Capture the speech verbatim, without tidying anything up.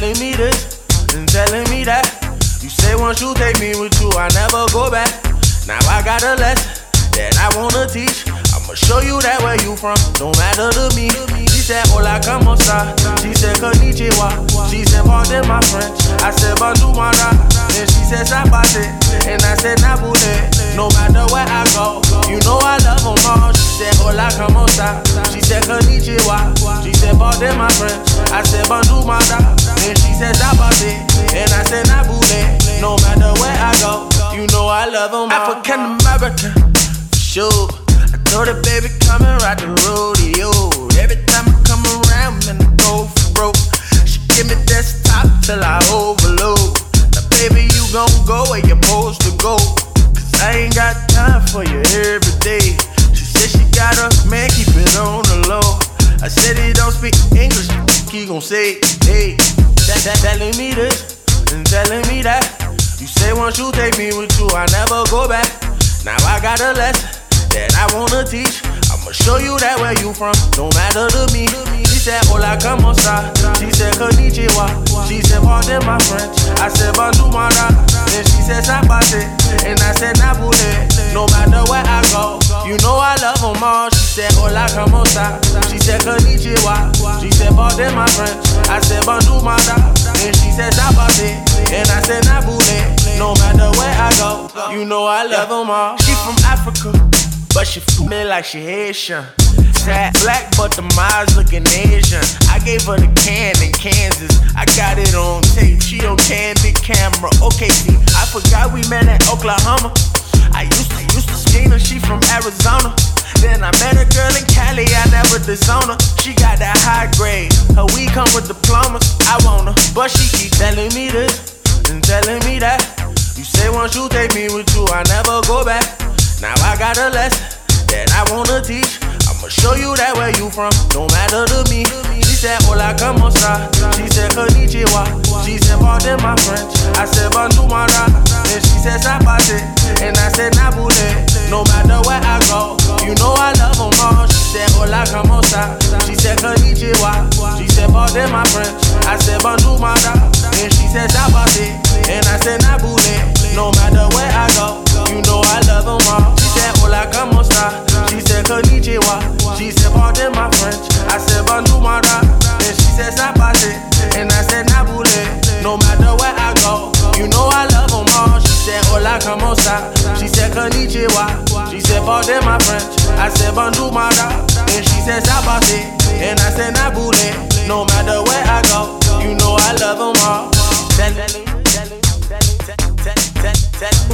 telling me this and telling me that. You say once you take me with you, I never go back. Now I got a lesson that I wanna teach. I'ma show you that where you from, don't matter to me. She said, hola, como esta? She said, konnichiwa. She said, pardon my French. I said, bonjour, mara. Then she said, sabate. And I said, nabule. No matter where I go, you know I love them all. She said, hola, como esta? She said, konnichiwa. She said, pardon my French. I said, bonjour, mara. Then she said, sabate. And I said, nabule. No matter where I go, you know I love them all. African American, sure. I told her, baby, come and ride the rodeo. Every time I come around, man, I go for broke. She give me desktop till I overload. Now, baby, you gon' go where you're supposed to go. Cause I ain't got time for you every day. She said she got a man, keep it on the low. I said he don't speak English, he gon' say, hey. That, that, telling me this and telling me that. You say once you take me with you, I never go back. Now I got a lesson that I wanna teach. I'ma show you that where you from, don't matter to me. She said, hola, como esta? She said, konnichiwa. She said, pardon my French. I said, bonjour, mara. Then she said, sabate. And I said, nabule. No matter where I go, you know I love them all. She said, hola, como esta? She said, konnichiwa. She said, pardon my French. I said, bonjour, mara. Then she said, sabate. And I said, nabule. No matter where I go, you know I love them all. She from Africa, but she feel me like she Haitian. Sad black, but the miles looking Asian. I gave her the can in Kansas. I got it on tape. She on candid camera. Okay, see, I forgot we met at Oklahoma. I used to, used to scheme her. She from Arizona. Then I met a girl in Cali. I never disown her. She got that high grade. Her weed come with diplomas. I want her, but she keep telling me this and telling me that. You say once you take me with you, I never go back. Now I got a lesson that I wanna teach. I'ma show you that where you from, don't matter to me. She said, hola, como esta? She said, konnichiwa. She said, pardon my French. I said, bonjour, mara. Then she said, sabate. And I said, nabule. No matter where I go, you know I love them all. She said, hola, como esta? She said, konnichiwa. She said, pardon my French. I said, bonjour, mara. Then she said, sabate. And I said, nabule. No matter where I go, you know I love them all. She said, hola, como esta? She said, konnichiwa. She said, pardon my French. I said, bonjour, mara. Then she said, sabate. And I said, nabule. No matter where I go, you know I love them all. She said, hola, como esta? She said, konnichiwa. She said, pardon my French. I said, bonjour, mara. Then she said, sabate. And I said, nabule. No matter where I go, you know I love them all. Tell, tell, tell, tell, tell, tell, tell.